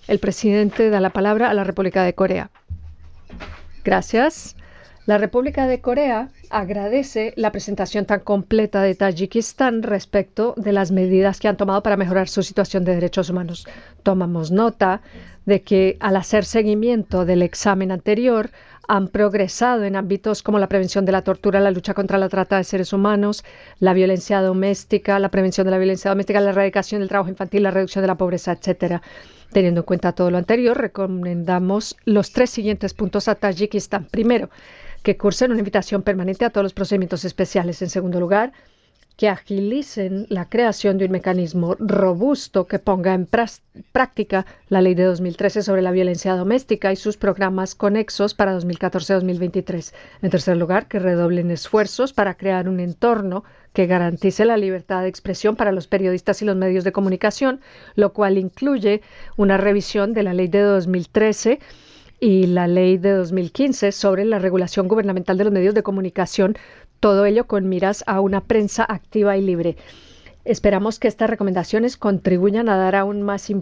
El presidente da la palabra a la República de Corea. Gracias. La República de Corea agradece la presentación tan completa de Tayikistán respecto de las medidas que han tomado para mejorar su situación de derechos humanos. Tomamos nota de que al hacer seguimiento del examen anterior han progresado en ámbitos como la prevención de la tortura, la lucha contra la trata de seres humanos, la violencia doméstica, la prevención de la violencia doméstica, la erradicación del trabajo infantil, la reducción de la pobreza, etcétera. Teniendo en cuenta todo lo anterior, recomendamos los 3 siguientes puntos a Tayikistán. Primero, que cursen una invitación permanente a todos los procedimientos especiales. En segundo lugar, que agilicen la creación de un mecanismo robusto que ponga en práctica la ley de 2013 sobre la violencia doméstica y sus programas conexos para 2014-2023. En tercer lugar, que redoblen esfuerzos para crear un entorno que garantice la libertad de expresión para los periodistas y los medios de comunicación, lo cual incluye una revisión de la ley de 2013 y la ley de 2015 sobre la regulación gubernamental de los medios de comunicación, todo ello con miras a una prensa activa y libre. Esperamos que estas recomendaciones contribuyan a dar aún más